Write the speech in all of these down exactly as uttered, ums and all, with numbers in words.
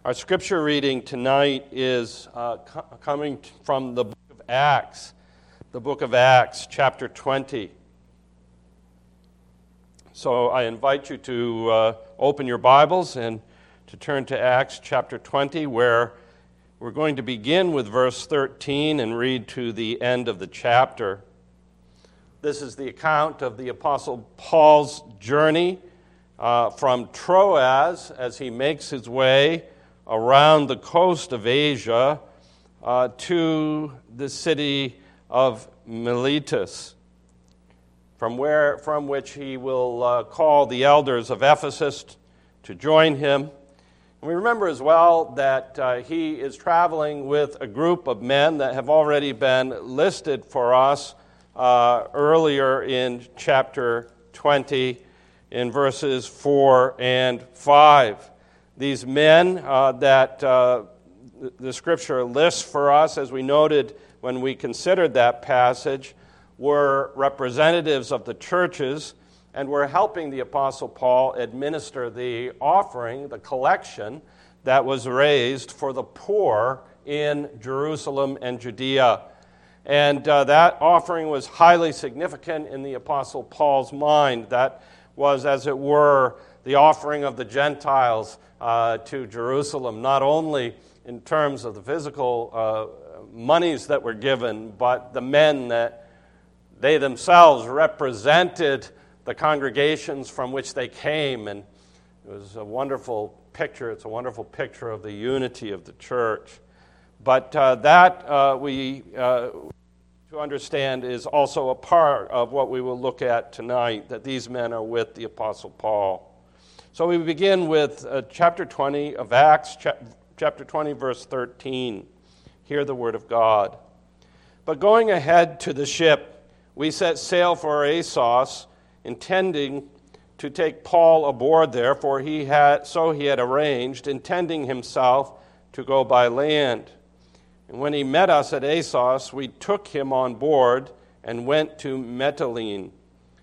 Our scripture reading tonight is uh, co- coming t- from the book of Acts, the book of Acts, chapter twenty. So I invite you to uh, open your Bibles and to turn to Acts chapter twenty, where we're going to begin with verse thirteen and read to the end of the chapter. This is the account of the Apostle Paul's journey uh, from Troas as he makes his way around the coast of Asia uh, to the city of Miletus, from where from which he will uh, call the elders of Ephesus to join him. And we remember as well that uh, he is traveling with a group of men that have already been listed for us uh, earlier in chapter twenty in verses four and five. These men uh, that uh, the Scripture lists for us, as we noted when we considered that passage, were representatives of the churches and were helping the Apostle Paul administer the offering, the collection that was raised for the poor in Jerusalem and Judea. And uh, that offering was highly significant in the Apostle Paul's mind. That was, as it were, the offering of the Gentiles uh, to Jerusalem, not only in terms of the physical uh, monies that were given, but the men that they themselves represented the congregations from which they came. And it was a wonderful picture. It's a wonderful picture of the unity of the church. But uh, that, uh, we, uh, to understand, is also a part of what we will look at tonight, that these men are with the Apostle Paul. So we begin with uh, chapter twenty of Acts, cha- chapter twenty, verse thirteen. Hear the word of God. But going ahead to the ship, we set sail for Assos, intending to take Paul aboard there, for he had so he had arranged, intending himself to go by land. And when he met us at Assos, we took him on board and went to Mytilene.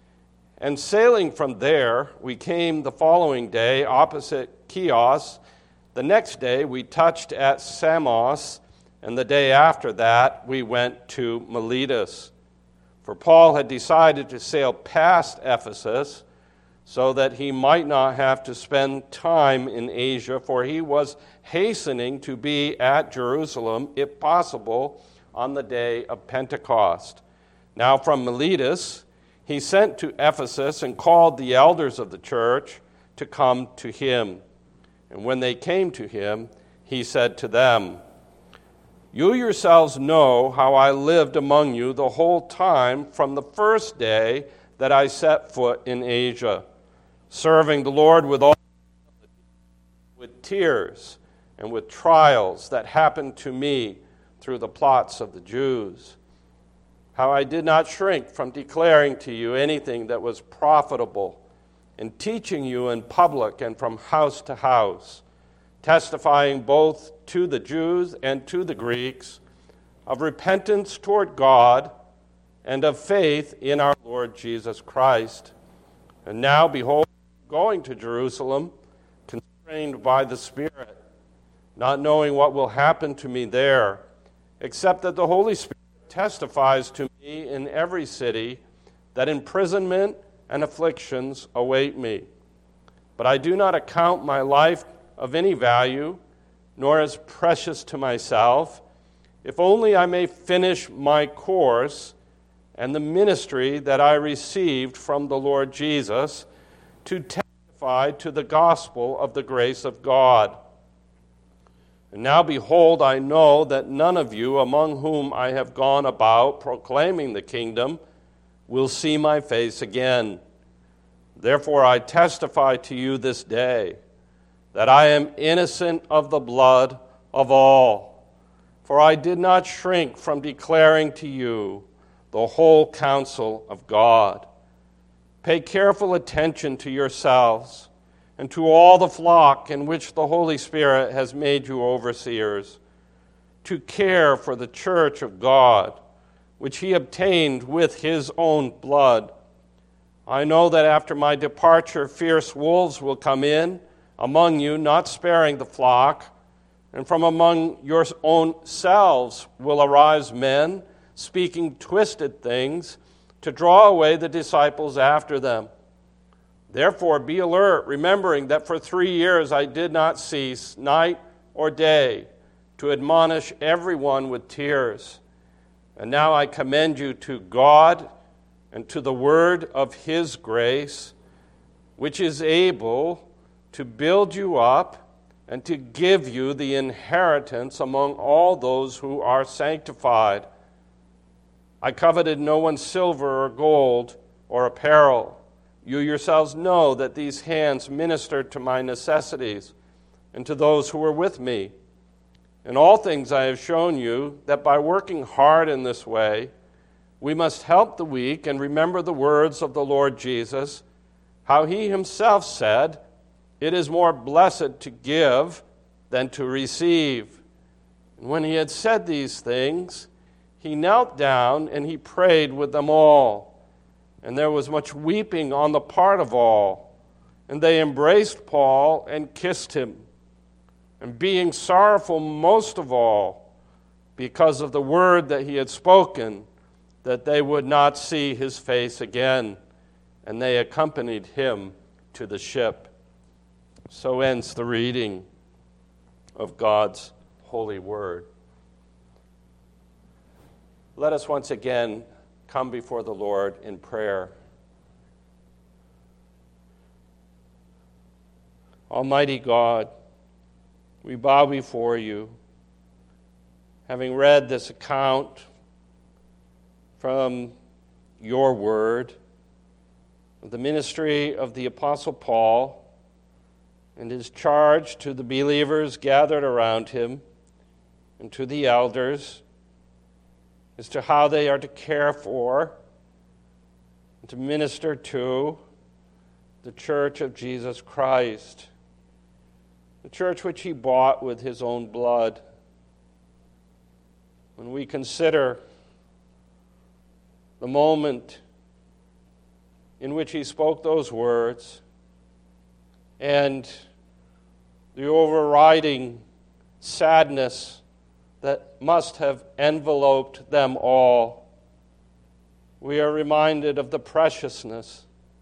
And sailing from there, we came the following day opposite Chios. The next day we touched at Samos, and the day after that we went to Miletus. For Paul had decided to sail past Ephesus so that he might not have to spend time in Asia, for he was hastening to be at Jerusalem, if possible, on the day of Pentecost. Now from Miletus he sent to Ephesus and called the elders of the church to come to him. And when they came to him, he said to them, "You yourselves know how I lived among you the whole time from the first day that I set foot in Asia, serving the Lord with all with tears and with trials that happened to me through the plots of the Jews. How I did not shrink from declaring to you anything that was profitable, and teaching you in public and from house to house, testifying both to the Jews and to the Greeks of repentance toward God and of faith in our Lord Jesus Christ. And now, behold, going to Jerusalem, constrained by the Spirit, not knowing what will happen to me there, except that the Holy Spirit testifies to me in every city that imprisonment and afflictions await me. But I do not account my life of any value, nor as precious to myself, if only I may finish my course and the ministry that I received from the Lord Jesus, to testify to the gospel of the grace of God. And now behold, I know that none of you among whom I have gone about proclaiming the kingdom will see my face again. Therefore I testify to you this day that I am innocent of the blood of all. For I did not shrink from declaring to you the whole counsel of God. Pay careful attention to yourselves and to all the flock in which the Holy Spirit has made you overseers, to care for the church of God, which he obtained with his own blood. I know that after my departure, fierce wolves will come in among you, not sparing the flock. And from among your own selves will arise men speaking twisted things to draw away the disciples after them. Therefore be alert, remembering that for three years I did not cease, night or day, to admonish everyone with tears. And now I commend you to God and to the word of his grace, which is able to build you up and to give you the inheritance among all those who are sanctified. I coveted no one's silver or gold or apparel. You yourselves know that these hands ministered to my necessities and to those who were with me. In all things I have shown you that by working hard in this way, we must help the weak and remember the words of the Lord Jesus, how he himself said, "It is more blessed to give than to receive." And when he had said these things, he knelt down and he prayed with them all. And there was much weeping on the part of all. And they embraced Paul and kissed him. And being sorrowful most of all, because of the word that he had spoken, that they would not see his face again. And they accompanied him to the ship. So ends the reading of God's holy word. Let us once again come before the Lord in prayer. Almighty God, we bow before you, having read this account from your word, of the ministry of the Apostle Paul, and his charge to the believers gathered around him and to the elders as to how they are to care for and to minister to the church of Jesus Christ, the church which he bought with his own blood. When we consider the moment in which he spoke those words and the overriding sadness that must have enveloped them all, we are reminded of the preciousness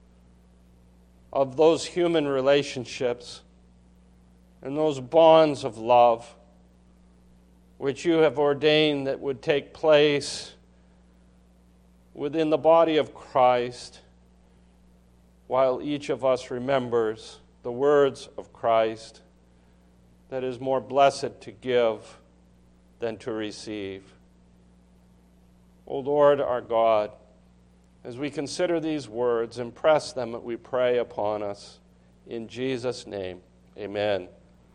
of those human relationships and those bonds of love which you have ordained that would take place within the body of Christ, while each of us remembers the words of Christ, that is more blessed to give than to receive. O Lord our God, as we consider these words, impress them, we pray, upon us. In Jesus' name, amen.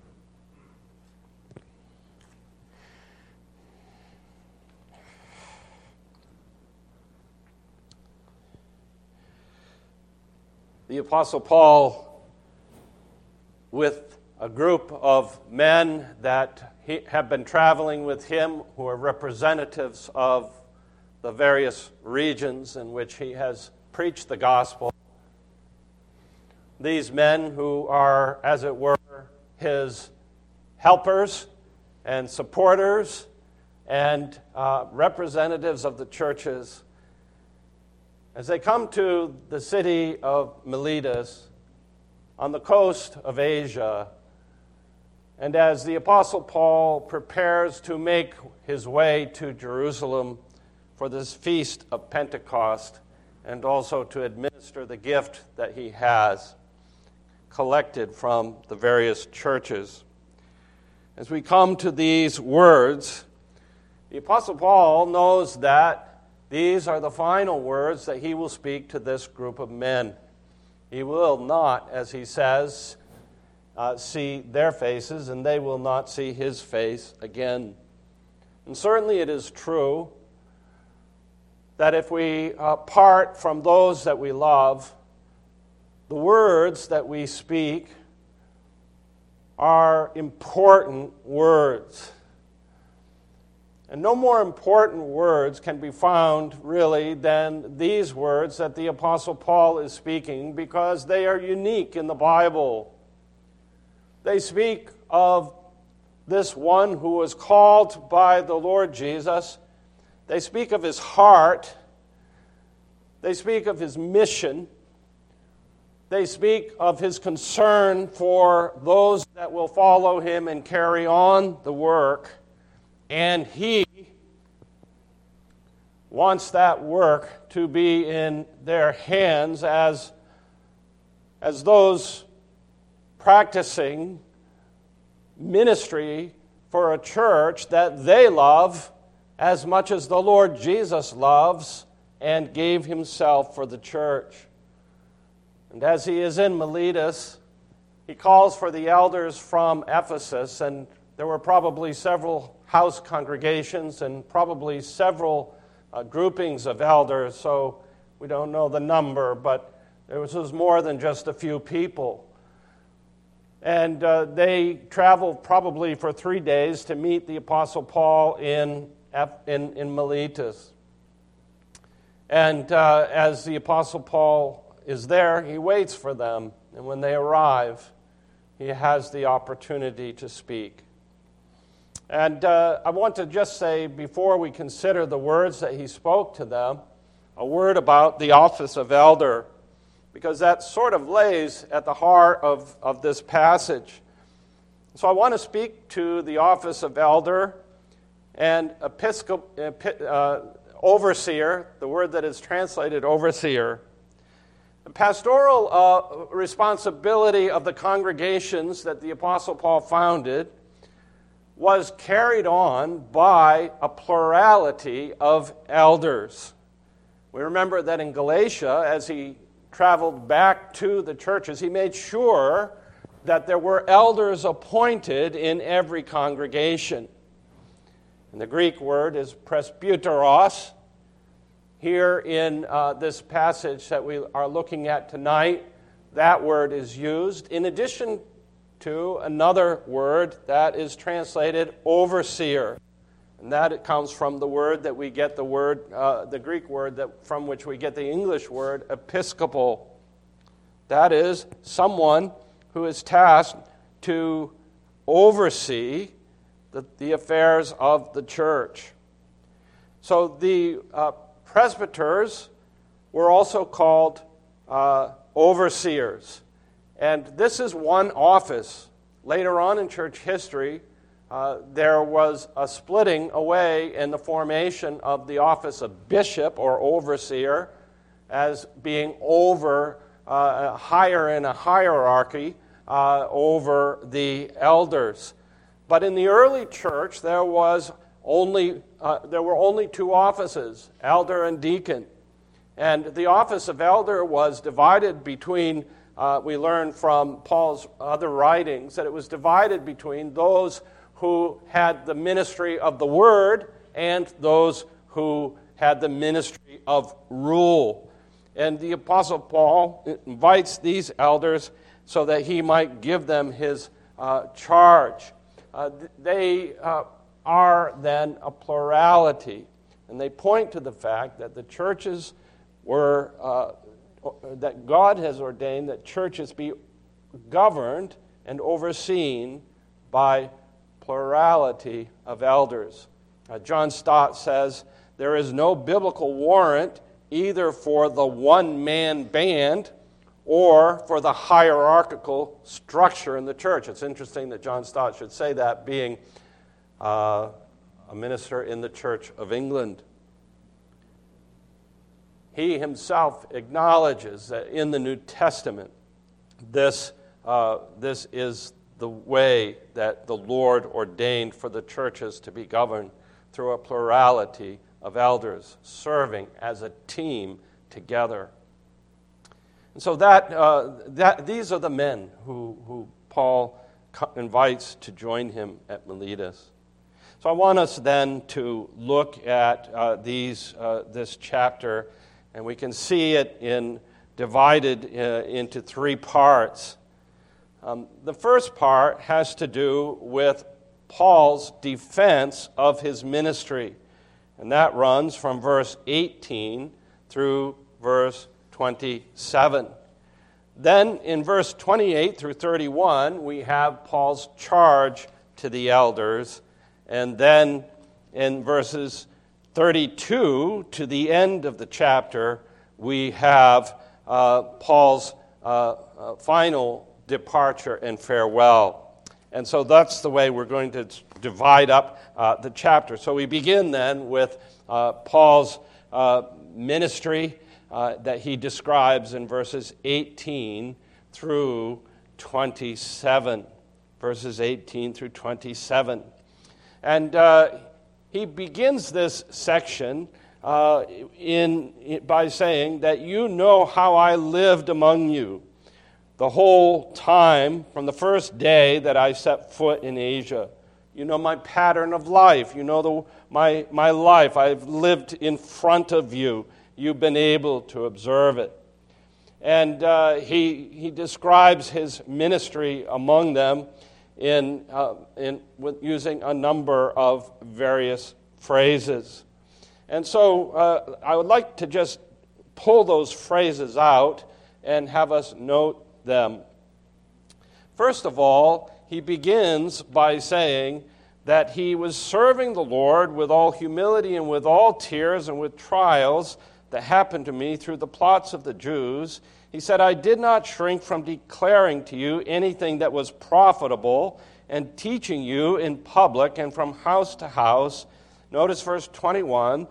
The Apostle Paul, with a group of men that he, have been traveling with him, who are representatives of the various regions in which he has preached the gospel. These men who are, as it were, his helpers and supporters and uh, representatives of the churches. As they come to the city of Miletus on the coast of Asia, and as the Apostle Paul prepares to make his way to Jerusalem for this feast of Pentecost, and also to administer the gift that he has collected from the various churches. As we come to these words, the Apostle Paul knows that these are the final words that he will speak to this group of men. He will not, as he says, uh, see their faces, and they will not see his face again. And certainly it is true that if we uh, part from those that we love, the words that we speak are important words. And no more important words can be found, really, than these words that the Apostle Paul is speaking, because they are unique in the Bible. They speak of this one who was called by the Lord Jesus. They speak of his heart. They speak of his mission. They speak of his concern for those that will follow him and carry on the work. And he wants that work to be in their hands as, as those practicing ministry for a church that they love as much as the Lord Jesus loves and gave himself for the church. And as he is in Miletus, he calls for the elders from Ephesus, and there were probably several house congregations and probably several uh, groupings of elders, so we don't know the number, but there was, was more than just a few people. And uh, they traveled probably for three days to meet the Apostle Paul in, in, in Miletus. And uh, as the Apostle Paul is there, he waits for them. And when they arrive, he has the opportunity to speak. And uh, I want to just say, before we consider the words that he spoke to them, a word about the office of elder, because that sort of lays at the heart of, of this passage. So I want to speak to the office of elder and episcopal, uh, overseer, the word that is translated overseer. The pastoral uh, responsibility of the congregations that the Apostle Paul founded was carried on by a plurality of elders. We remember that in Galatia, as he traveled back to the churches, he made sure that there were elders appointed in every congregation. And the Greek word is presbyteros. Here in uh, this passage that we are looking at tonight, that word is used in addition to another word that is translated overseer. And that it comes from the word that we get the word, uh, the Greek word that from which we get the English word episcopal. That is someone who is tasked to oversee the, the affairs of the church. So the uh, presbyters were also called uh, overseers. And this is one office. Later on in church history, uh, there was a splitting away in the formation of the office of bishop or overseer as being over, uh, higher in a hierarchy uh, over the elders. But in the early church, there was only uh, there were only two offices, elder and deacon. And the office of elder was divided between Uh, we learn from Paul's other writings that it was divided between those who had the ministry of the word and those who had the ministry of rule. And the Apostle Paul invites these elders so that he might give them his uh, charge. Uh, they uh, are then a plurality, and they point to the fact that the churches were uh, that God has ordained that churches be governed and overseen by plurality of elders. Uh, John Stott says, there is no biblical warrant either for the one-man band or for the hierarchical structure in the church. It's interesting that John Stott should say that, being uh, a minister in the Church of England. He himself acknowledges that in the New Testament, this, uh, this is the way that the Lord ordained for the churches to be governed, through a plurality of elders serving as a team together. And so that, uh, that these are the men who, who Paul invites to join him at Miletus. So I want us then to look at uh, these uh, this chapter. And we can see it in divided uh, into three parts. Um, the first part has to do with Paul's defense of his ministry. And that runs from verse eighteen through verse twenty-seven. Then in verse twenty-eight through thirty-one, we have Paul's charge to the elders. And then in verses thirty-two to the end of the chapter, we have uh, Paul's uh, uh, final departure and farewell. And so that's the way we're going to divide up uh, the chapter. So we begin then with uh, Paul's uh, ministry uh, that he describes in verses eighteen through twenty-seven. Verses eighteen through twenty-seven. And uh, he begins this section uh, in, in by saying that you know how I lived among you the whole time from the first day that I set foot in Asia. You know my pattern of life. You know the, my, my life. I've lived in front of you. You've been able to observe it. And uh, he, he describes his ministry among them in, uh, in with using a number of various phrases. And so uh, I would like to just pull those phrases out and have us note them. First of all, he begins by saying that he was serving the Lord with all humility and with all tears and with trials that happened to me through the plots of the Jews. He said, I did not shrink from declaring to you anything that was profitable and teaching you in public and from house to house. Notice verse twenty-one,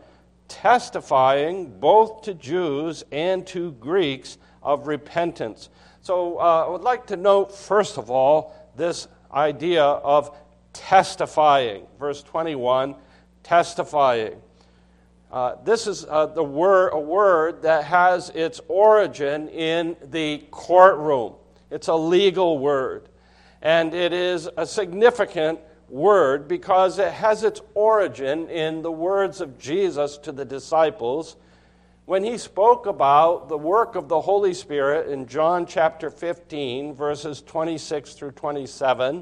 testifying both to Jews and to Greeks of repentance. So uh, I would like to note, first of all, this idea of testifying. Verse twenty-one, testifying. Uh, this is uh, the word, a word that has its origin in the courtroom. It's a legal word. And it is a significant word because it has its origin in the words of Jesus to the disciples when he spoke about the work of the Holy Spirit in John chapter fifteen, verses twenty-six through twenty-seven.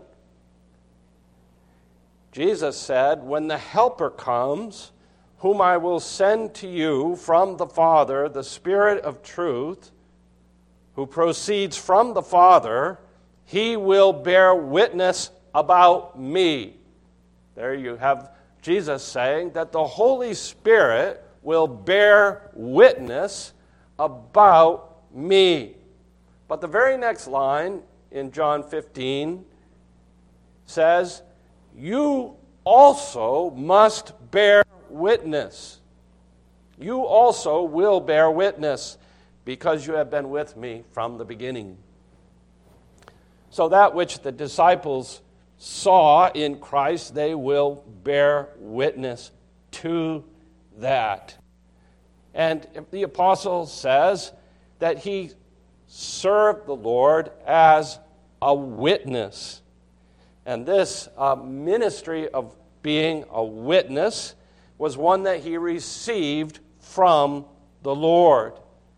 Jesus said, when the Helper comes, whom I will send to you from the Father, the Spirit of truth, who proceeds from the Father, he will bear witness about me. There you have Jesus saying that the Holy Spirit will bear witness about me. But the very next line in John fifteen says, you also must bear witness. You also will bear witness because you have been with me from the beginning. So that which the disciples saw in Christ, they will bear witness to that. And the apostle says that he served the Lord as a witness. And this uh, ministry of being a witness was one that he received from the Lord.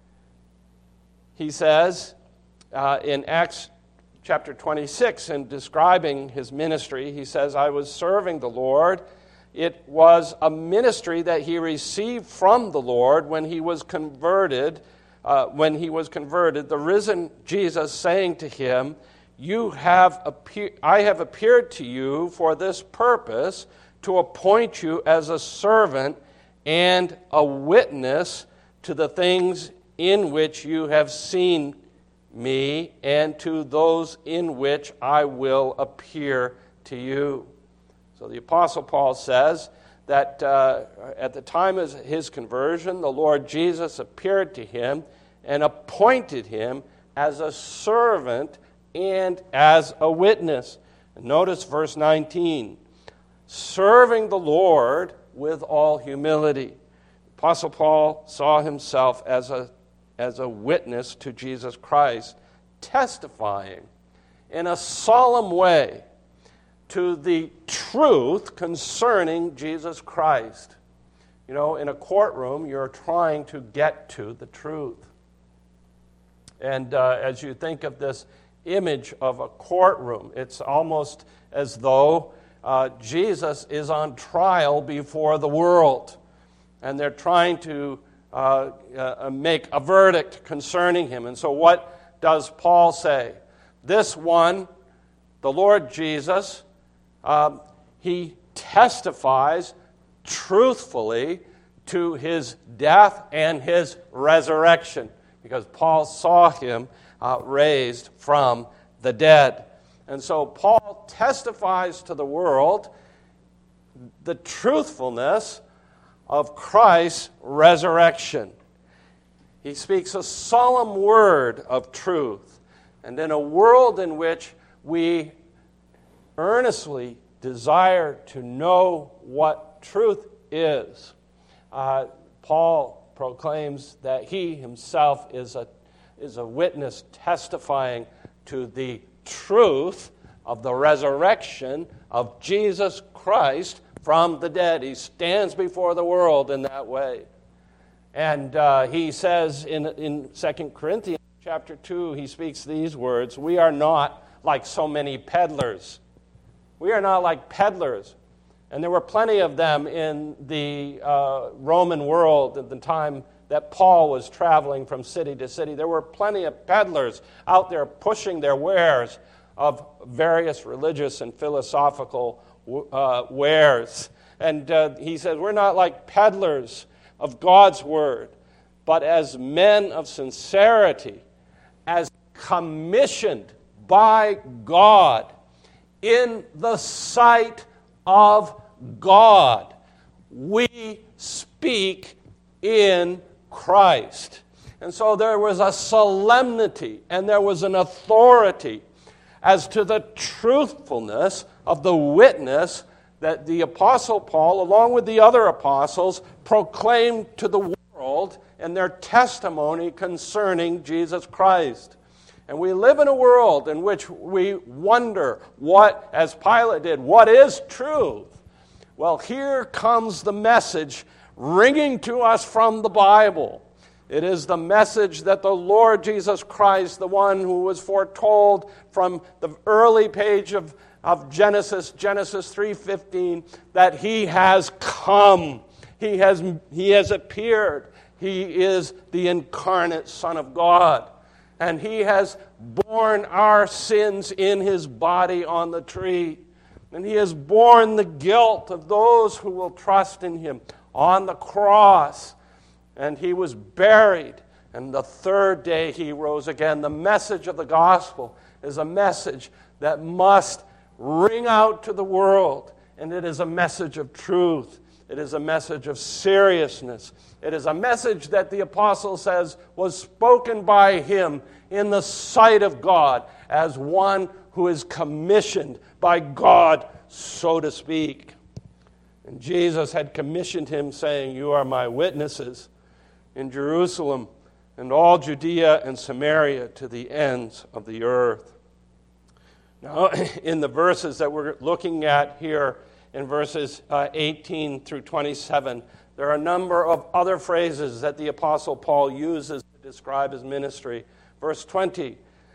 He says uh, in Acts chapter twenty-six, in describing his ministry, he says, I was serving the Lord. It was a ministry that he received from the Lord when he was converted, uh, when he was converted, the risen Jesus saying to him, "You have appear- I have appeared to you for this purpose, to appoint you as a servant and a witness to the things in which you have seen me and to those in which I will appear to you." So the Apostle Paul says that uh, at the time of his conversion, the Lord Jesus appeared to him and appointed him as a servant and as a witness. And notice verse nineteen. Serving the Lord with all humility. Apostle Paul saw himself as a, as a witness to Jesus Christ, testifying in a solemn way to the truth concerning Jesus Christ. You know, in a courtroom, you're trying to get to the truth. And uh, as you think of this image of a courtroom, it's almost as though Uh, Jesus is on trial before the world, and they're trying to uh, uh, make a verdict concerning him. And so what does Paul say? This one, the Lord Jesus, Um, he testifies truthfully to his death and his resurrection, because Paul saw him uh, raised from the dead. And so Paul testifies to the world the truthfulness of Christ's resurrection. He speaks a solemn word of truth. And in a world in which we earnestly desire to know what truth is, uh, Paul proclaims that he himself is a, is a witness testifying to the truth of the resurrection of Jesus Christ from the dead. He stands before the world in that way. And uh, he says in, in Second Corinthians chapter two, he speaks these words, "We are not like so many peddlers." We are not like peddlers. And there were plenty of them in the uh, Roman world at the time that Paul was traveling from city to city. There were plenty of peddlers out there pushing their wares of various religious and philosophical uh, wares. And uh, he said, we're not like peddlers of God's word, but as men of sincerity, as commissioned by God in the sight of God, we speak in Christ. And so there was a solemnity and there was an authority as to the truthfulness of the witness that the Apostle Paul, along with the other apostles, proclaimed to the world in their testimony concerning Jesus Christ. And we live in a world in which we wonder what, as Pilate did, what is truth? Well, here comes the message ringing to us from the Bible. It is the message that the Lord Jesus Christ, the one who was foretold from the early page of, of Genesis, Genesis three fifteen, that he has come. He has, he has appeared. He is the incarnate Son of God. And he has borne our sins in his body on the tree. And he has borne the guilt of those who will trust in him on the cross. And he was buried. And the third day he rose again. The message of the gospel is a message that must ring out to the world. And it is a message of truth. It is a message of seriousness. It is a message that the apostle says was spoken by him in the sight of God as one who is commissioned by God, so to speak. And Jesus had commissioned him, saying, "You are my witnesses in Jerusalem and all Judea and Samaria to the ends of the earth." Now, in the verses that we're looking at here, in verses uh, eighteen through twenty-seven, there are a number of other phrases that the Apostle Paul uses to describe his ministry. Verse twenty,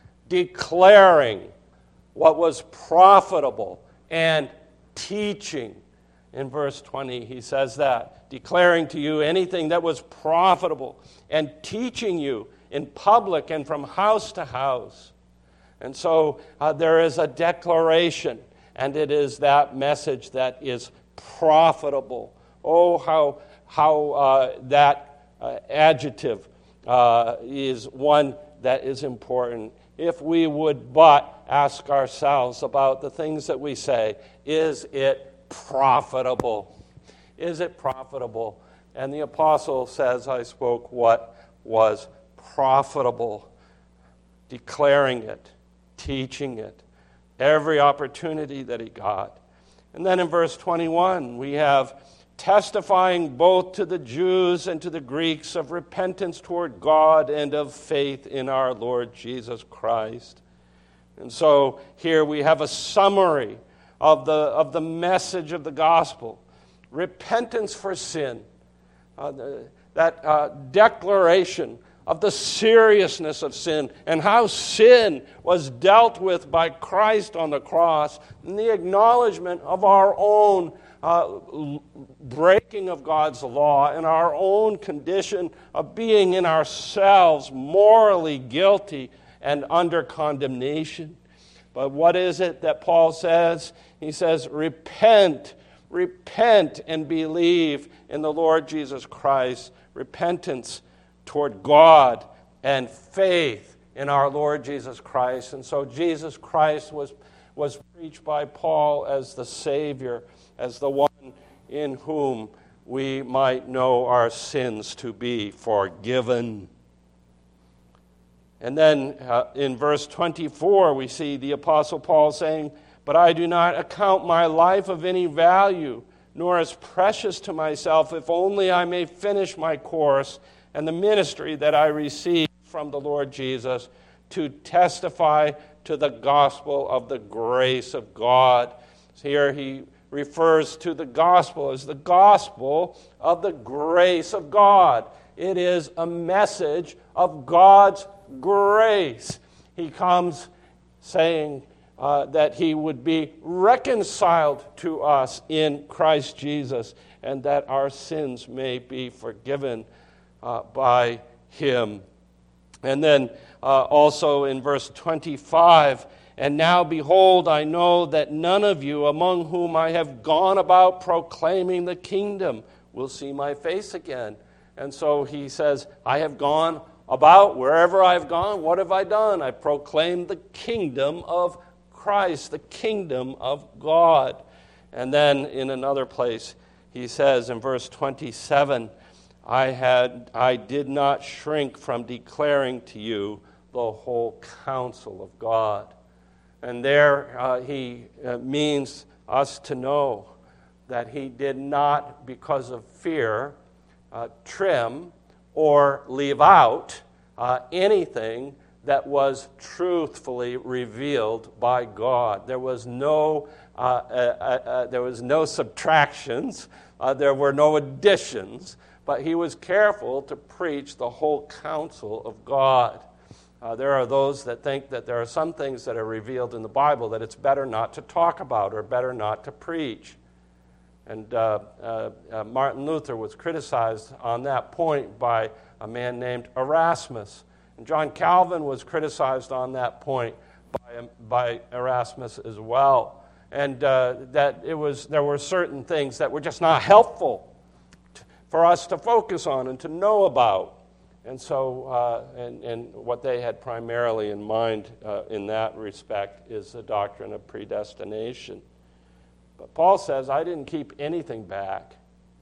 declaring what was profitable and teaching. In verse twenty, he says that, declaring to you anything that was profitable and teaching you in public and from house to house. And so uh, there is a declaration, and it is that message that is profitable. Oh, how, how uh, that uh, adjective uh, is one that is important. If we would but ask ourselves about the things that we say, is it profitable? Is it profitable? And the apostle says, I spoke what was profitable, declaring it, teaching it, every opportunity that he got. And then in verse twenty-one, we have testifying both to the Jews and to the Greeks of repentance toward God and of faith in our Lord Jesus Christ. And so here we have a summary of the, of the message of the gospel. Repentance for sin. Uh, the, that uh, declaration of the seriousness of sin and how sin was dealt with by Christ on the cross, and the acknowledgement of our own uh, breaking of God's law and our own condition of being in ourselves morally guilty and under condemnation. But what is it that Paul says? He says, repent, repent and believe in the Lord Jesus Christ. Repentance toward God and faith in our Lord Jesus Christ. And so Jesus Christ was, was preached by Paul as the Savior, as the one in whom we might know our sins to be forgiven. And then uh, in verse twenty-four, we see the Apostle Paul saying, "But I do not account my life of any value, nor as precious to myself, if only I may finish my course and the ministry that I received from the Lord Jesus, to testify to the gospel of the grace of God." Here he refers to the gospel as the gospel of the grace of God. It is a message of God's grace. He comes saying uh, that he would be reconciled to us in Christ Jesus, and that our sins may be forgiven uh, by him. And then uh, also in verse twenty-five, "And now, behold, I know that none of you among whom I have gone about proclaiming the kingdom will see my face again." And so he says, I have gone about wherever I've gone. What have I done? I proclaimed the kingdom of Christ, the kingdom of God. And then in another place, he says in verse twenty-seven, I had, I did not shrink from declaring to you the whole counsel of God. And there uh, he uh, means us to know that he did not, because of fear, uh, trim or leave out uh, anything that was truthfully revealed by God. There was no, uh, uh, uh, there was no subtractions. Uh, there were no additions. But he was careful to preach the whole counsel of God. Uh, there are those that think that there are some things that are revealed in the Bible that it's better not to talk about or better not to preach. And uh, uh, uh, Martin Luther was criticized on that point by a man named Erasmus. And John Calvin was criticized on that point by, by Erasmus as well. And uh, that it was there were certain things that were just not helpful for us to focus on and to know about. And so, uh, and, and what they had primarily in mind uh, in that respect is the doctrine of predestination. But Paul says, I didn't keep anything back.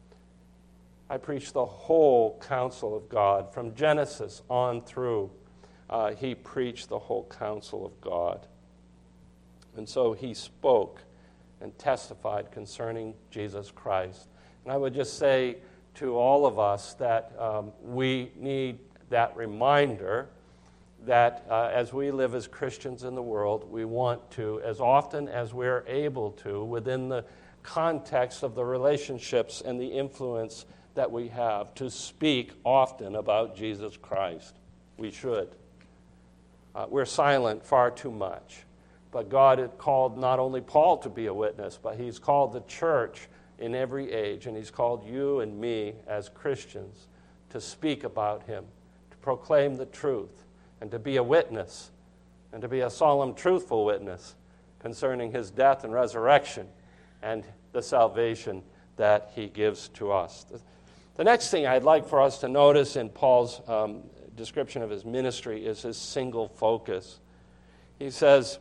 I preached the whole counsel of God. From Genesis on through, uh, he preached the whole counsel of God. And so he spoke and testified concerning Jesus Christ. And I would just say to all of us that um, we need that reminder that uh, as we live as Christians in the world, we want to, as often as we're able to, within the context of the relationships and the influence that we have, to speak often about Jesus Christ. We should. Uh, we're silent far too much. But God had called not only Paul to be a witness, but he's called the church in every age, and he's called you and me as Christians to speak about him, to proclaim the truth, and to be a witness, and to be a solemn, truthful witness concerning his death and resurrection and the salvation that he gives to us. The next thing I'd like for us to notice in Paul's um, description of his ministry is his single focus. He says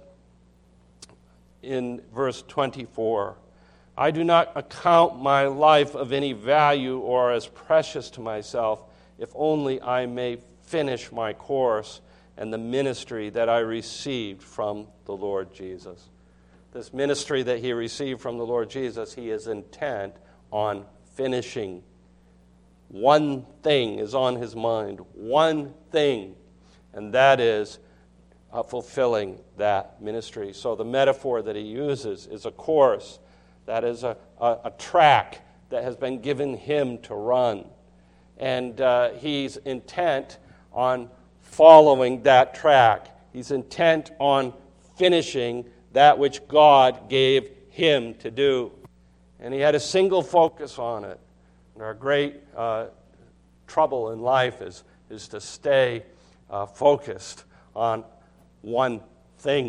in verse twenty-four, I do not account my life of any value or as precious to myself, if only I may finish my course and the ministry that I received from the Lord Jesus. This ministry that he received from the Lord Jesus, he is intent on finishing. One thing is on his mind, one thing, and that is uh, fulfilling that ministry. So the metaphor that he uses is a course. That is a, a, a track that has been given him to run. And uh, he's intent on following that track. He's intent on finishing that which God gave him to do. And he had a single focus on it. And our great uh, trouble in life is, is to stay uh, focused on one thing.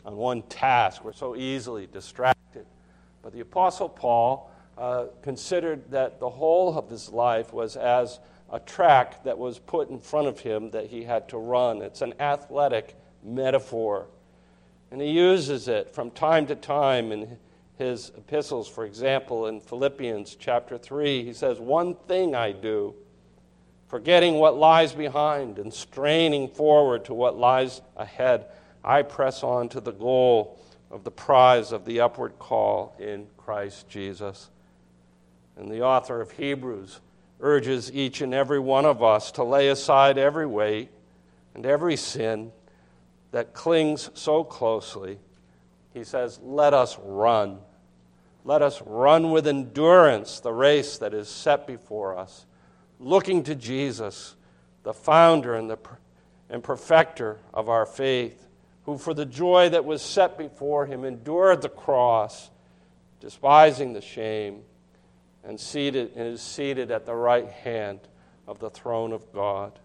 on one task. We're so easily distracted. But the Apostle Paul uh, considered that the whole of his life was as a track that was put in front of him that he had to run. It's an athletic metaphor. And he uses it from time to time in his epistles. For example, in Philippians chapter three, he says, "One thing I do, forgetting what lies behind and straining forward to what lies ahead, I press on to the goal of the prize of the upward call in Christ Jesus." And the author of Hebrews urges each and every one of us to lay aside every weight and every sin that clings so closely. He says, let us run. Let us run with endurance the race that is set before us, looking to Jesus, the founder and the and perfecter of our faith, who for the joy that was set before him endured the cross, despising the shame, and seated and is seated at the right hand of the throne of God.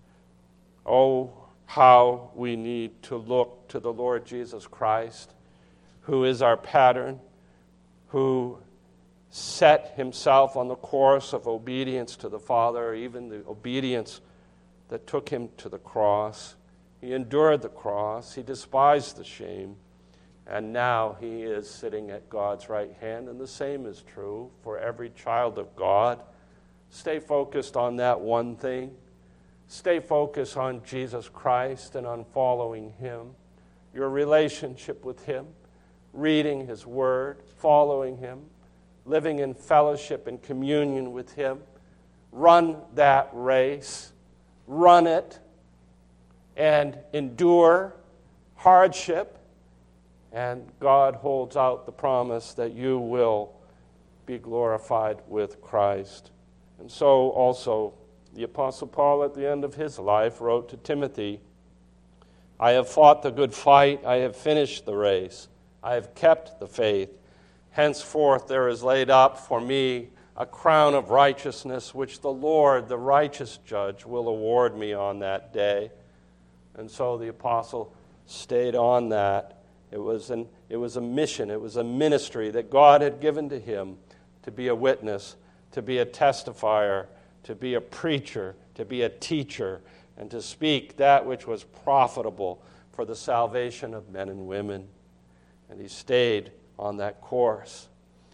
Oh, how we need to look to the Lord Jesus Christ, who is our pattern, who set himself on the course of obedience to the Father, even the obedience that took him to the cross. He endured the cross. He despised the shame. And now he is sitting at God's right hand. And the same is true for every child of God. Stay focused on that one thing. Stay focused on Jesus Christ and on following him. Your relationship with him, reading his word, following him, living in fellowship and communion with him. Run that race. Run it. And endure hardship. And God holds out the promise that you will be glorified with Christ. And so also the Apostle Paul at the end of his life wrote to Timothy, I have fought the good fight, I have finished the race, I have kept the faith. Henceforth there is laid up for me a crown of righteousness, which the Lord, the righteous judge, will award me on that day. And so the apostle stayed on that. It was an, it was a mission, it was a ministry that God had given to him to be a witness, to be a testifier, to be a preacher, to be a teacher, and to speak that which was profitable for the salvation of men and women. And he stayed on that course.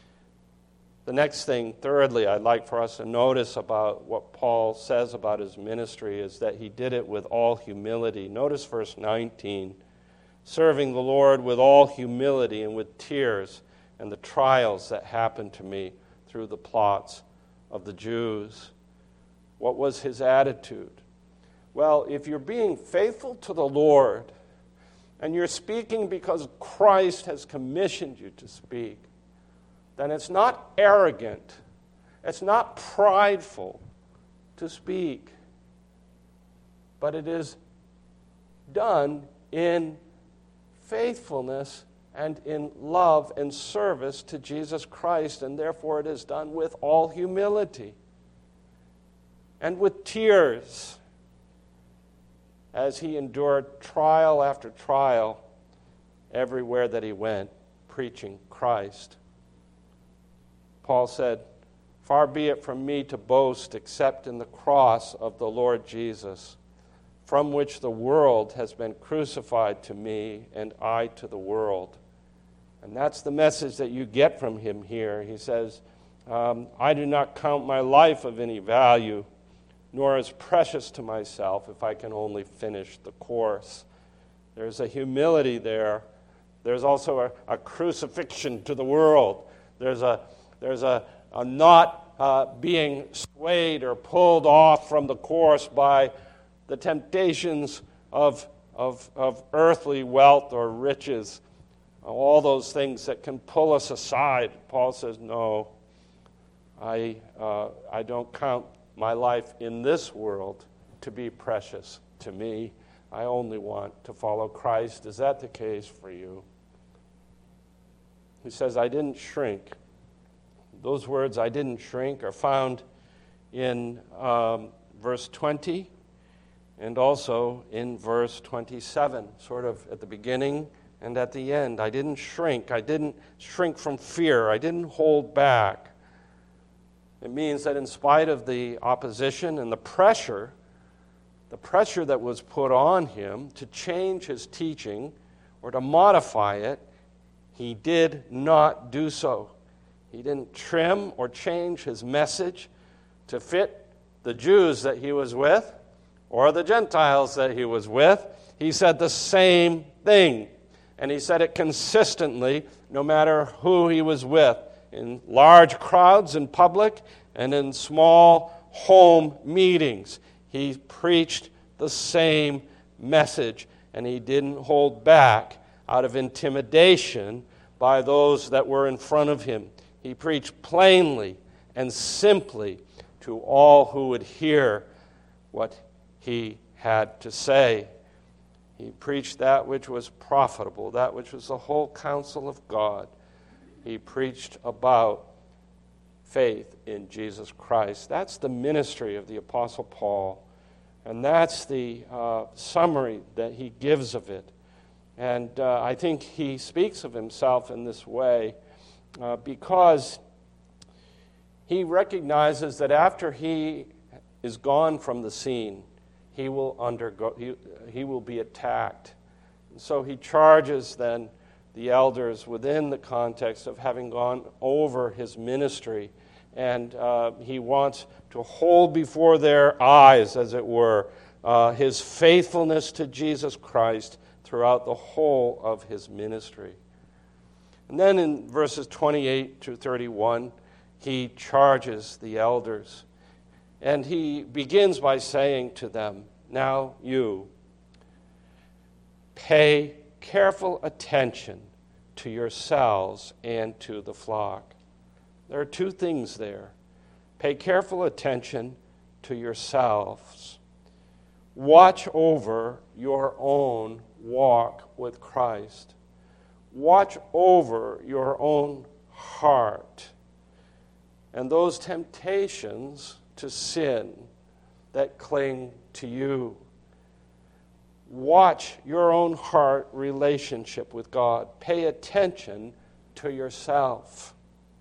The next thing, thirdly, I'd like for us to notice about what Paul says about his ministry is that he did it with all humility. Notice verse nineteen. Serving the Lord with all humility and with tears and the trials that happened to me through the plots of the Jews. What was his attitude? Well, if you're being faithful to the Lord and you're speaking because Christ has commissioned you to speak, then it's not arrogant, it's not prideful to speak, but it is done in faithfulness and in love and service to Jesus Christ, and therefore it is done with all humility and with tears as he endured trial after trial everywhere that he went, preaching Christ. Paul said, "Far be it from me to boast except in the cross of the Lord Jesus, from which the world has been crucified to me, and I to the world." And that's the message that you get from him here. He says, um, I do not count my life of any value, nor as precious to myself if I can only finish the course. There's a humility there. There's also a, a crucifixion to the world. There's a, there's a, a not uh, being swayed or pulled off from the course by the temptations of, of, of earthly wealth or riches, all those things that can pull us aside. Paul says, no, I, uh, I don't count my life in this world to be precious to me. I only want to follow Christ. Is that the case for you? He says, I didn't shrink. Those words, I didn't shrink, are found in um, verse twenty. And also in verse twenty-seven, sort of at the beginning And at the end, I didn't shrink. I didn't shrink from fear. I didn't hold back. It means that in spite of the opposition and the pressure, the pressure that was put on him to change his teaching or to modify it, he did not do so. He didn't trim or change his message to fit the Jews that he was with or the Gentiles that he was with. He said the same thing. And he said it consistently, no matter who he was with, in large crowds in public and in small home meetings. He preached the same message, and he didn't hold back out of intimidation by those that were in front of him. He preached plainly and simply to all who would hear what he had to say. He preached that which was profitable, that which was the whole counsel of God. He preached about faith in Jesus Christ. That's the ministry of the Apostle Paul, and that's the uh, summary that he gives of it. And uh, I think he speaks of himself in this way uh, because he recognizes that after he is gone from the scene, he will undergo, he, he will be attacked. And so he charges then the elders within the context of having gone over his ministry, and uh, he wants to hold before their eyes, as it were, uh, his faithfulness to Jesus Christ throughout the whole of his ministry. And then in verses twenty-eight to thirty-one, he charges the elders. And he begins by saying to them, "Now you pay careful attention to yourselves and to the flock." There are two things there. Pay careful attention to yourselves. Watch over your own walk with Christ. Watch over your own heart and those temptations to sin that cling to you. Watch your own heart relationship with God. Pay attention to yourself.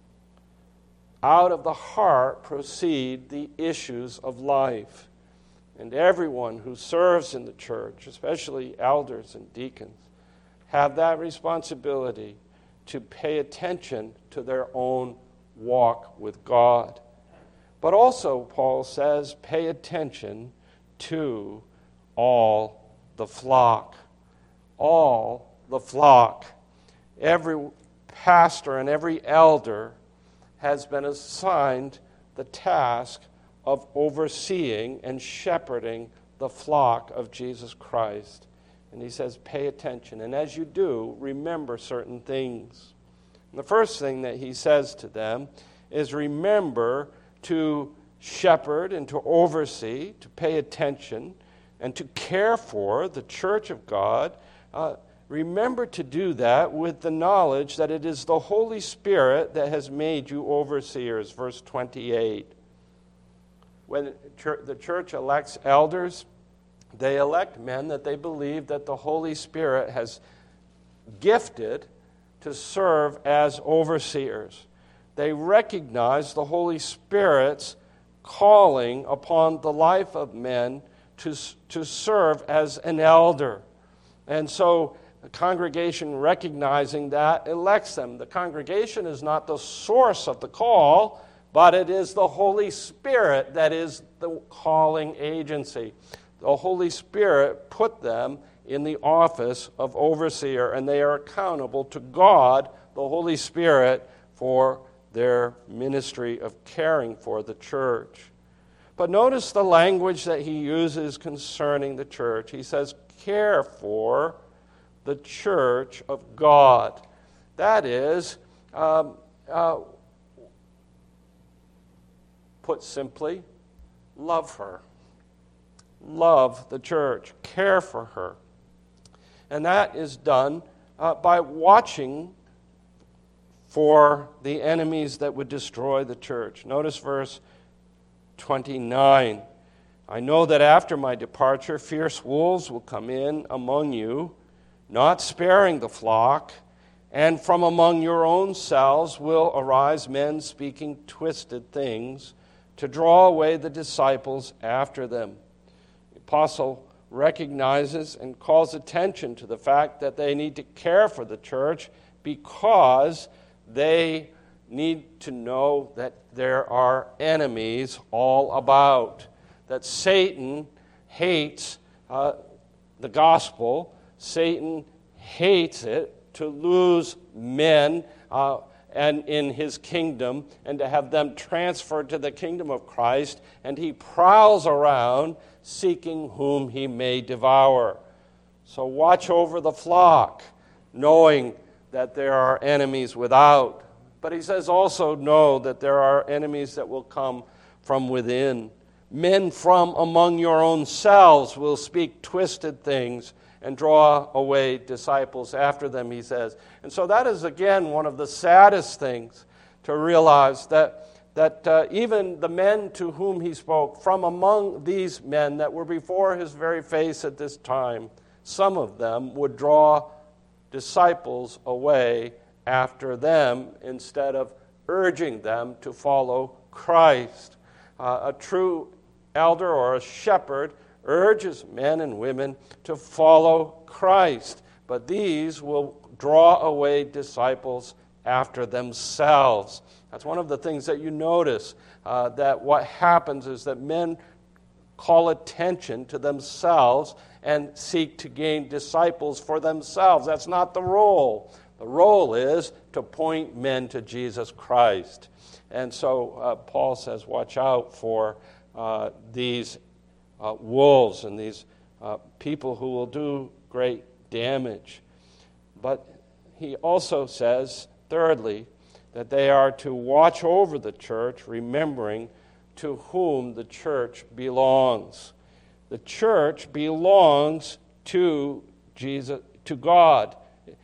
Out of the heart proceed the issues of life. And everyone who serves in the church, especially elders and deacons, have that responsibility to pay attention to their own walk with God. But also, Paul says, pay attention to all the flock. All the flock. Every pastor and every elder has been assigned the task of overseeing and shepherding the flock of Jesus Christ. And he says, pay attention. And as you do, remember certain things. And the first thing that he says to them is remember to shepherd and to oversee, to pay attention, and to care for the church of God. Uh, remember to do that with the knowledge that it is the Holy Spirit that has made you overseers. Verse twenty-eight. When the church elects elders, they elect men that they believe that the Holy Spirit has gifted to serve as overseers. They recognize the Holy Spirit's calling upon the life of men to, to serve as an elder. And so the congregation, recognizing that, elects them. The congregation is not the source of the call, but it is the Holy Spirit that is the calling agency. The Holy Spirit put them in the office of overseer, and they are accountable to God, the Holy Spirit, for their ministry of caring for the church. But notice the language that he uses concerning the church. He says, care for the church of God. That is, um, uh, put simply, love her. Love the church. Care for her. And that is done uh, by watching for the enemies that would destroy the church. Notice verse twenty-nine. I know that after my departure, fierce wolves will come in among you, not sparing the flock, and from among your own selves will arise men speaking twisted things to draw away the disciples after them. The apostle recognizes and calls attention to the fact that they need to care for the church because they need to know that there are enemies all about, that Satan hates uh, the gospel. Satan hates it to lose men uh, and in his kingdom and to have them transferred to the kingdom of Christ, and he prowls around seeking whom he may devour. So watch over the flock, knowing that there are enemies without. But he says also know that there are enemies that will come from within. Men from among your own selves will speak twisted things and draw away disciples after them, he says. And so that is, again, one of the saddest things to realize, that, that uh, even the men to whom he spoke, from among these men that were before his very face at this time, some of them would draw disciples away after them instead of urging them to follow Christ. Uh, a true elder or a shepherd urges men and women to follow Christ, but these will draw away disciples after themselves. That's one of the things that you notice, uh, that what happens is that men call attention to themselves and seek to gain disciples for themselves. That's not the role. The role is to point men to Jesus Christ. And so uh, Paul says, watch out for uh, these Uh, wolves and these uh, people who will do great damage. But he also says, thirdly, that they are to watch over the church, remembering to whom the church belongs. The church belongs to Jesus, to God.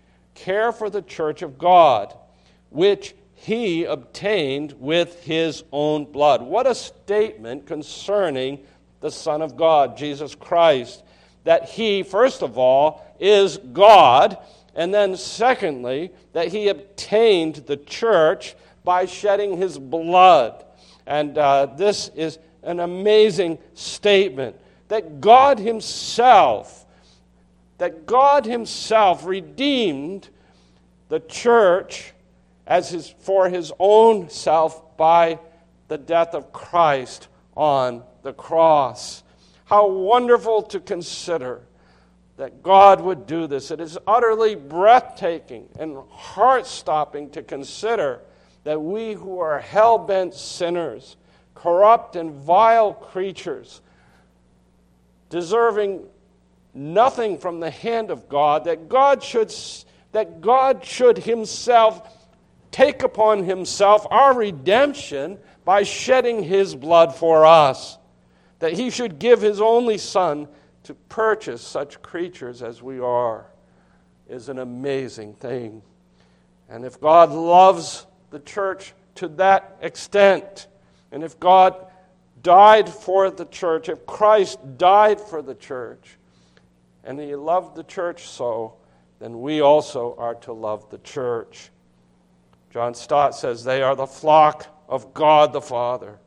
Care for the church of God, which he obtained with his own blood. What a statement concerning the Son of God, Jesus Christ, that he, first of all, is God, and then secondly, that he obtained the church by shedding his blood. And uh, this is an amazing statement, that God himself, that God himself redeemed the church as his, for his own self by the death of Christ on the cross. How wonderful to consider that God would do this. It is utterly breathtaking and heart-stopping to consider that we who are hell-bent sinners, corrupt and vile creatures, deserving nothing from the hand of God, that God should, that God should himself take upon himself our redemption by shedding his blood for us, that he should give his only Son to purchase such creatures as we are, is an amazing thing. And if God loves the church to that extent, and if God died for the church, if Christ died for the church, and he loved the church so, then we also are to love the church. John Stott says, they are the flock of God the Father,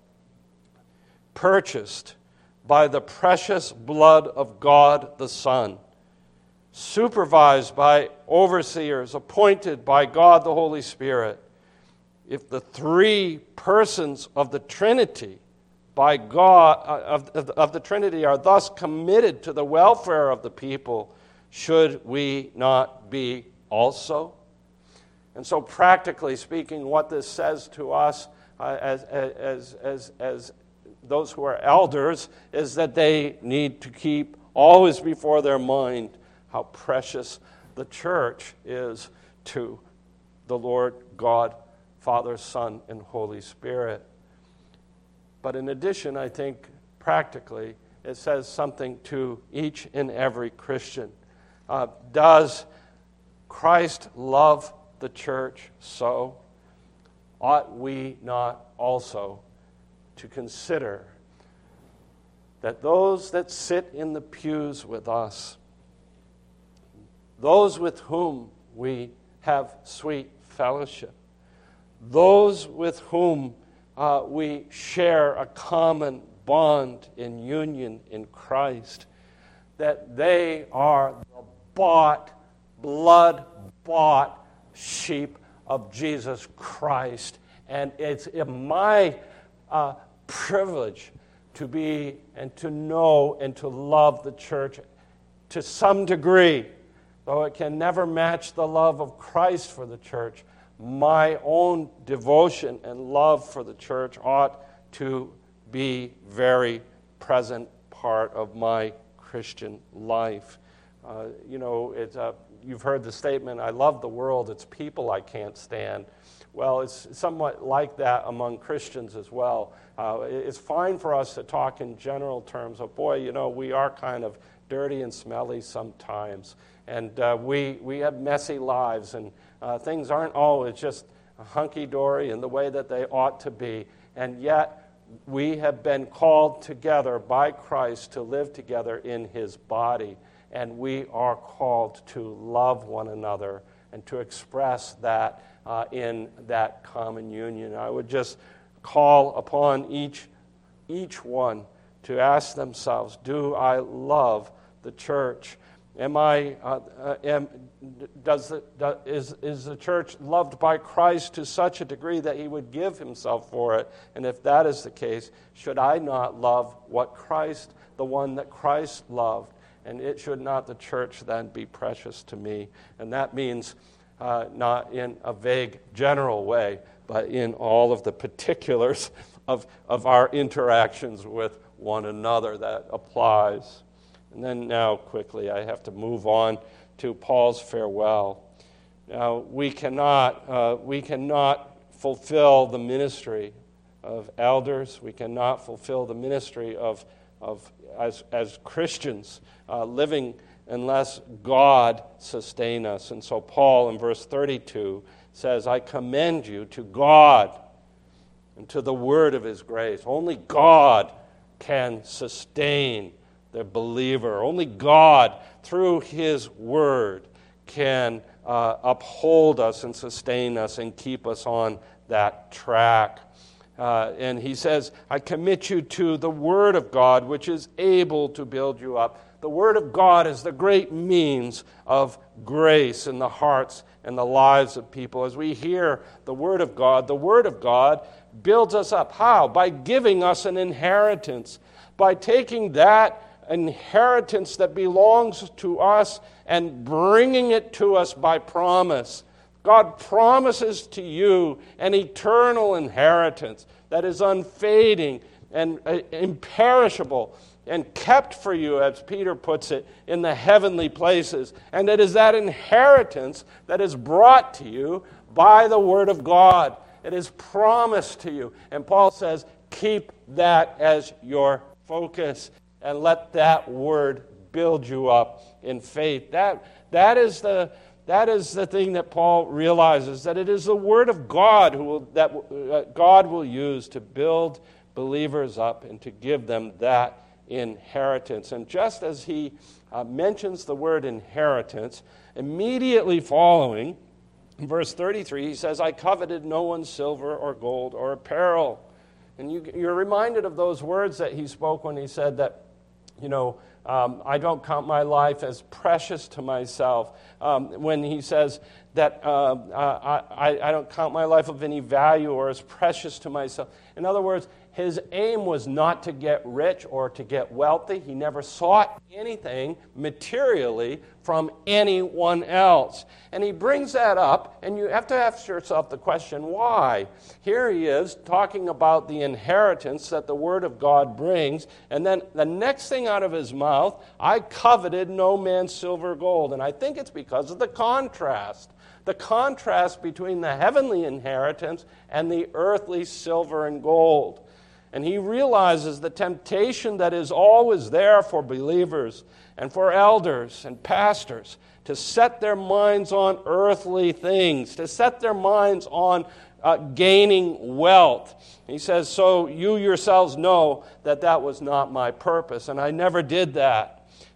purchased by the precious blood of God the Son, supervised by overseers appointed by God the Holy Spirit. If the three persons of the Trinity by God of, of, of the Trinity are thus committed to the welfare of the people, should we not be also? And so, practically speaking, what this says to us uh, as, as, as, as those who are elders is that they need to keep always before their mind how precious the church is to the Lord God, Father, Son, and Holy Spirit. But in addition, I think practically it says something to each and every Christian. Uh, does Christ love the church so? Ought we not also to consider that those that sit in the pews with us, those with whom we have sweet fellowship, those with whom uh, we share a common bond in union in Christ, that they are the bought, blood-bought sheep of Jesus Christ. And it's my uh, privilege to be and to know and to love the church to some degree, though it can never match the love of Christ for the church. My own devotion and love for the church ought to be very present part of my Christian life. Uh, you know, it's uh, you've heard the statement, I love the world, it's people I can't stand. Well, it's somewhat like that among Christians as well. Uh, it's fine for us to talk in general terms of, boy, you know, we are kind of dirty and smelly sometimes, and uh, we we have messy lives, and uh, things aren't always just hunky-dory in the way that they ought to be, and yet we have been called together by Christ to live together in His body, and we are called to love one another and to express that uh, in that common union. I would just call upon each each one to ask themselves, do I love the church? Am I? Uh, uh, am, does the, do, is is the church loved by Christ to such a degree that He would give Himself for it? And if that is the case, should I not love what Christ, the one that Christ loved? And it should not the church then be precious to me? And that means uh, not in a vague general way, but in all of the particulars of of our interactions with one another. That applies. And then now, quickly, I have to move on to Paul's farewell. Now, we cannot, uh, we cannot fulfill the ministry of elders. We cannot fulfill the ministry of, of as, as Christians uh, living unless God sustain us. And so Paul, in verse thirty-two, says, I commend you to God and to the word of His grace. Only God can sustain the believer. Only God, through His word, can uh, uphold us and sustain us and keep us on that track. Uh, and he says, I commit you to the word of God, which is able to build you up. The word of God is the great means of grace in the hearts and the lives of people. As we hear the word of God, the word of God builds us up. How? By giving us an inheritance. By taking that inheritance that belongs to us and bringing it to us by promise. God promises to you an eternal inheritance that is unfading and uh, imperishable and kept for you, as Peter puts it, in the heavenly places. And it is that inheritance that is brought to you by the word of God. It is promised to you. And Paul says, keep that as your focus. And let that word build you up in faith. That, that, is the, that is the thing that Paul realizes, that it is the word of God who will, that uh, God will use to build believers up and to give them that inheritance. And just as he uh, mentions the word inheritance, immediately following, in verse thirty-three, he says, I coveted no one's silver or gold or apparel. And you, you're reminded of those words that he spoke when he said that, you know, um, I don't count my life as precious to myself. Um, when he says that uh, I, I don't count my life of any value or as precious to myself. In other words, his aim was not to get rich or to get wealthy. He never sought anything materially from anyone else. And he brings that up, and you have to ask yourself the question, why? Here he is talking about the inheritance that the Word of God brings, and then the next thing out of his mouth, I coveted no man's silver or gold. And I think it's because of the contrast. The contrast between the heavenly inheritance and the earthly silver and gold. And he realizes the temptation that is always there for believers and for elders and pastors to set their minds on earthly things, to set their minds on uh, gaining wealth. He says, so you yourselves know that that was not my purpose, and I never did that.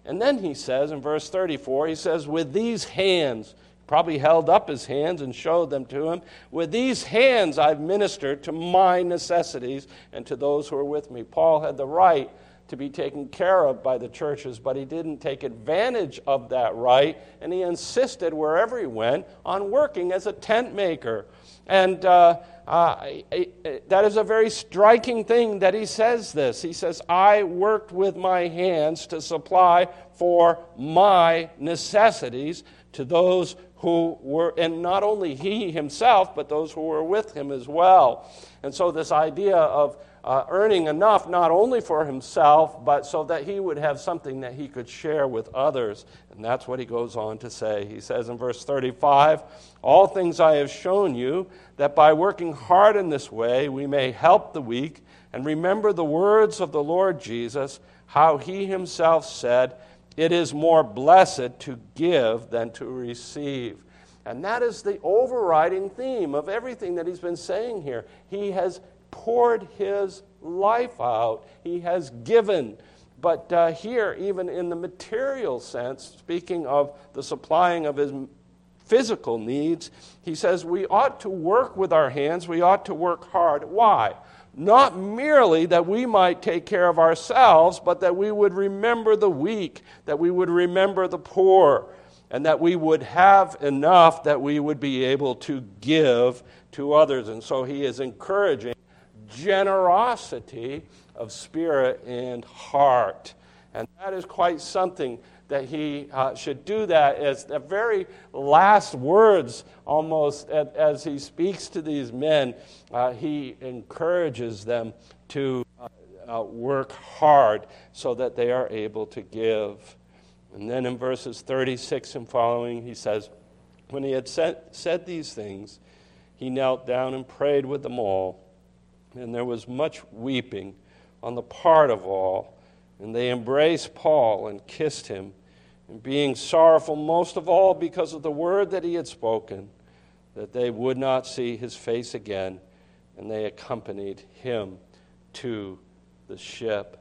And then he says in verse thirty-four, he says, with these hands, probably held up his hands and showed them to him, with these hands I've ministered to my necessities and to those who are with me. Paul had the right to be taken care of by the churches, but he didn't take advantage of that right, and he insisted wherever he went on working as a tent maker. And uh, uh, I, I, that is a very striking thing that he says this. He says, I worked with my hands to supply for my necessities to those who were, and not only he himself, but those who were with him as well. And so this idea of uh, earning enough not only for himself, but so that he would have something that he could share with others. And that's what he goes on to say. He says in verse thirty-five, all things I have shown you, that by working hard in this way we may help the weak, and remember the words of the Lord Jesus, how he himself said, it is more blessed to give than to receive. And that is the overriding theme of everything that he's been saying here. He has poured his life out. He has given. But uh, here, even in the material sense, speaking of the supplying of his physical needs, he says we ought to work with our hands. We ought to work hard. Why? Not merely that we might take care of ourselves, but that we would remember the weak, that we would remember the poor, and that we would have enough that we would be able to give to others. And so he is encouraging generosity of spirit and heart. And that is quite something that he uh, should do that as the very last words, almost as, as he speaks to these men. Uh, he encourages them to uh, uh, work hard so that they are able to give. And then in verses thirty-six and following, he says, when he had said, said these things, he knelt down and prayed with them all. And there was much weeping on the part of all. And they embraced Paul and kissed him, and being sorrowful most of all because of the word that he had spoken, that they would not see his face again, and they accompanied him to the ship.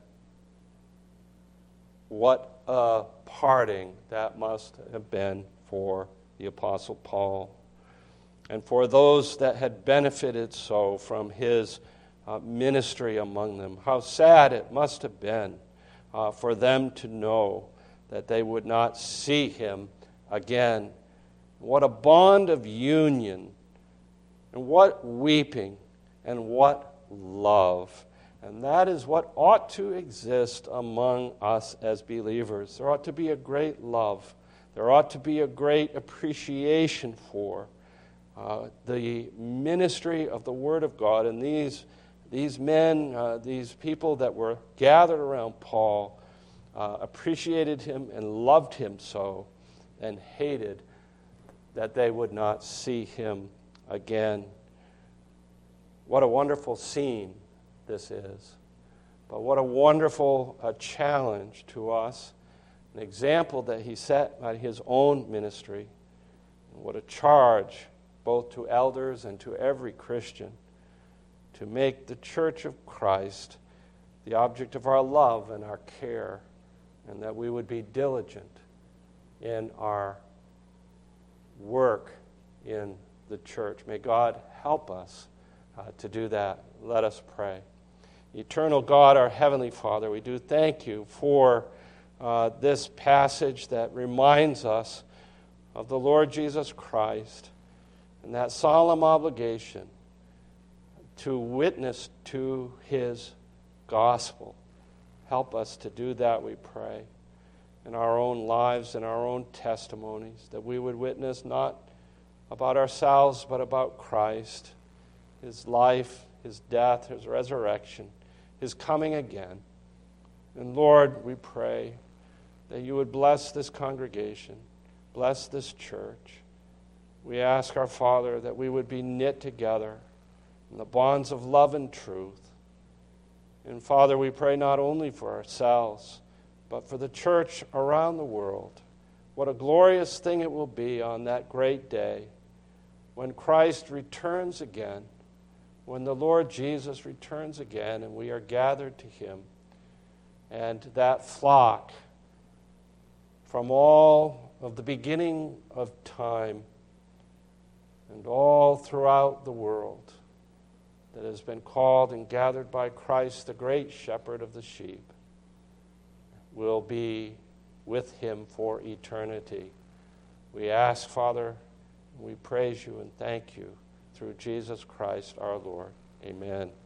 What a parting that must have been for the Apostle Paul, and for those that had benefited so from his uh, ministry among them. How sad it must have been uh, for them to know that they would not see him again. What a bond of union, and what weeping, and what love. And that is what ought to exist among us as believers. There ought to be a great love. There ought to be a great appreciation for uh, the ministry of the Word of God. And these, these men, uh, these people that were gathered around Paul, Uh, appreciated him and loved him so, and hated that they would not see him again. What a wonderful scene this is. But what a wonderful uh, challenge to us, an example that he set by his own ministry. And what a charge both to elders and to every Christian to make the church of Christ the object of our love and our care, and that we would be diligent in our work in the church. May God help us uh, to do that. Let us pray. Eternal God, our Heavenly Father, we do thank you for uh, this passage that reminds us of the Lord Jesus Christ and that solemn obligation to witness to his gospel. Help us to do that, we pray, in our own lives, in our own testimonies, that we would witness not about ourselves, but about Christ, his life, his death, his resurrection, his coming again. And Lord, we pray that you would bless this congregation, bless this church. We ask our Father that we would be knit together in the bonds of love and truth. And Father, we pray not only for ourselves, but for the church around the world. What a glorious thing it will be on that great day when Christ returns again, when the Lord Jesus returns again, and we are gathered to him. And that flock from all of the beginning of time and all throughout the world that has been called and gathered by Christ, the great shepherd of the sheep, will be with him for eternity. We ask, Father, we praise you and thank you through Jesus Christ our Lord. Amen.